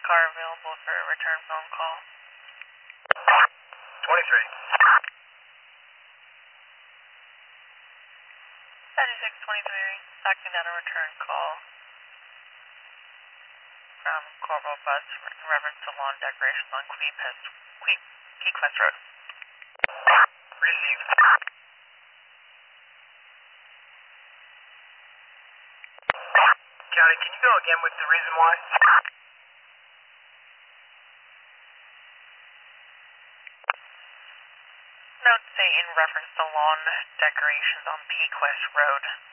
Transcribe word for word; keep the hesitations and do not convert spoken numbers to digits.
car available for a return phone call? twenty-three. thirty-six twenty-three, acting on a return call from Corporal Bus in reference to lawn decorations on Queen Pest, Queen, Keyquest Road. Received. County, can you go again with the reason why? Note say in reference to lawn decorations on Keyquest Road.